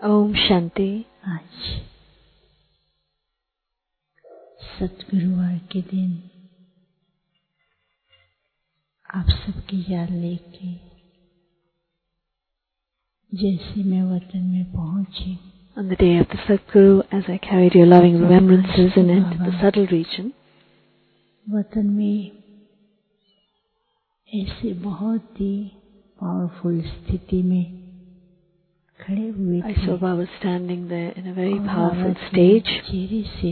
ओम शांति। आज सतगुरुवार के दिन आप सबकी याद लेके जैसे मैं वतन में पहुंची, On the day of the Satguru, as I carried your loving remembrances in it, the subtle region, वतन में ऐसे बहुत ही पावरफुल स्थिति में खड़े हुए I थे। saw Baba standing there in a very powerful stage. चेहरे से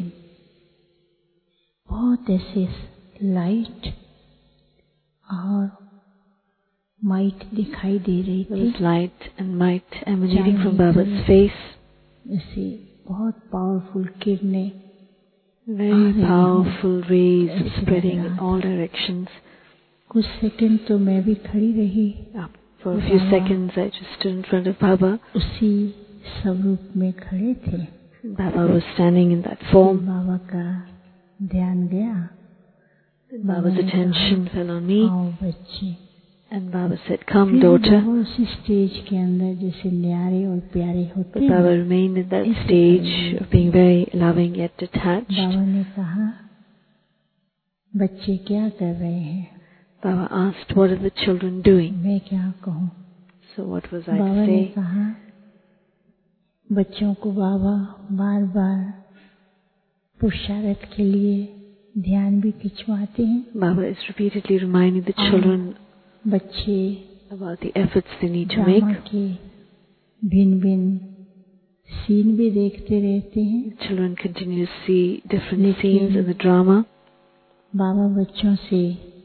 बहुत ऐसे लाइट और माइट दिखाई दे रही There थी। was light and might emanating from Baba's face. ऐसे बहुत पावरफुल किरणें, Very powerful rays spreading in all directions. कुछ सेकंड तो मैं भी खड़ी रही। For a few seconds I just stood in front of Baba. उसी स्वरूप में खड़े थे। Baba was standing in that form. बाबा का ध्यान गया। Baba's attention fell on me. आओ बच्चे। And Baba said, "Come, daughter." बाबा उसी स्टेज के अंदर जैसे न्यारे और प्यारे होते हैं। Baba remained in that stage of being very loving yet detached. बाबा ने कहा, बच्चे क्या कर रहे हैं? Baba asked, "What are the children doing?" मैं क्या कहूँ? So what was I Baba to ने say? कहा, बच्चों को बाबा बार बार पुरुषार्थ के लिए ध्यान भी खिंचवाते हैं। Baba is repeatedly reminding the children बच्चे about the efforts they need to make. के भिन्न भिन्न सीन भी देखते रहते हैं। Children continue to see different scenes in the drama. बाबा बच्चों से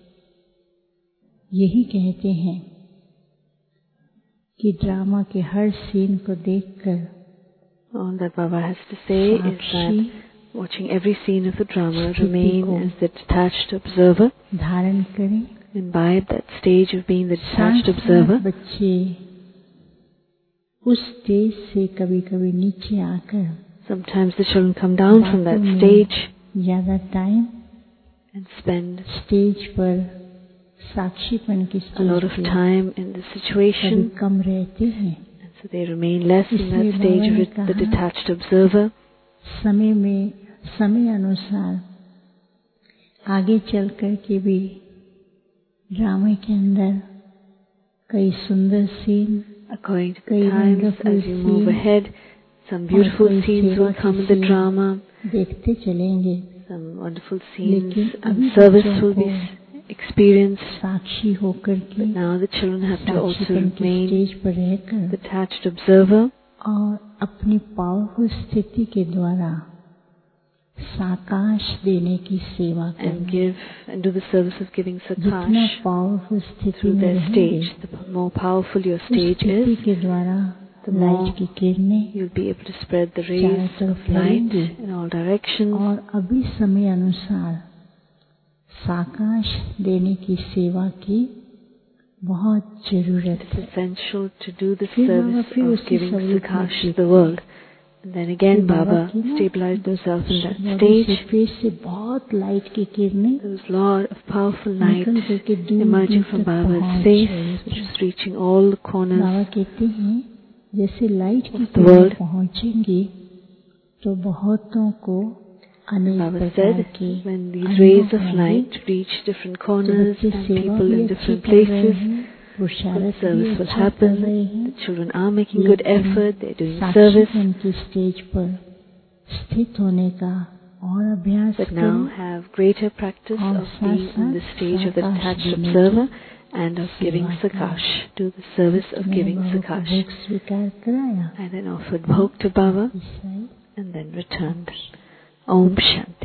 यही कहते हैं कि ड्रामा के हर सीन को देखकर All that Baba has to say is that watching every scene of the drama, remain as the detached observer. धारण करें। Imbibe that stage of being the detached observer. बच्चे उस स्टेज से कभी-कभी नीचे आकर Sometimes the children come down from that stage ज्यादा time and spend stage पर साक्षीपन की a lot of time in the situation. कम रहते हैं। And so they remain less in that stage of the detached observer. समय अनुसार आगे चल कर के भी ड्रामे के अंदर कई सुंदर scene, According to the times, as you move ahead, some beautiful scenes will come in the drama. देखते चलेंगे। Some wonderful scenes and service will be experienced. साक्षी होकर के But now the children have to also remain stage पर रहकर detached observer और अपनी powerful स्थिति के द्वारा साकाश देने की सेवा and give and do the service of giving जितना sakash पावरफुल स्थिति through में their रहेंगे, stage. The more powerful your stage स्थिति is, के द्वारा the more लाइट की किरणें you'll be able to spread the rays of light in all directions. और अभी समय अनुसार साकाश देने की सेवा की बहुत जरूरत It's है। essential to do the फिर service बाबा फिर of उसी giving स्वरूप sakash में to the world. And then again, Baba Baba की ना stabilized himself in that body stage. Face से बहुत लाइट की किरणें There was a lot of powerful light निकल करके दूर emerging दूर from तक Baba's पहुंच face, रही which थी। was reaching all the corners. बाबा कहते हैं जैसे लाइट की the world. किरणें पहुंचेंगी तो बहुतों को अनेक Baba प्रकार said, के when these rays of light reach different corners and people in different places, good service will happen. The children are making good effort, they're doing service. उनकी स्टेज पर स्थित होने का और अभ्यास But now have greater practice of being in the stage of the detached observer and of giving sakash. Do the service of giving sakash. स्वीकार कराया। I then offered bhog to Baba and then returned. Om Shanti.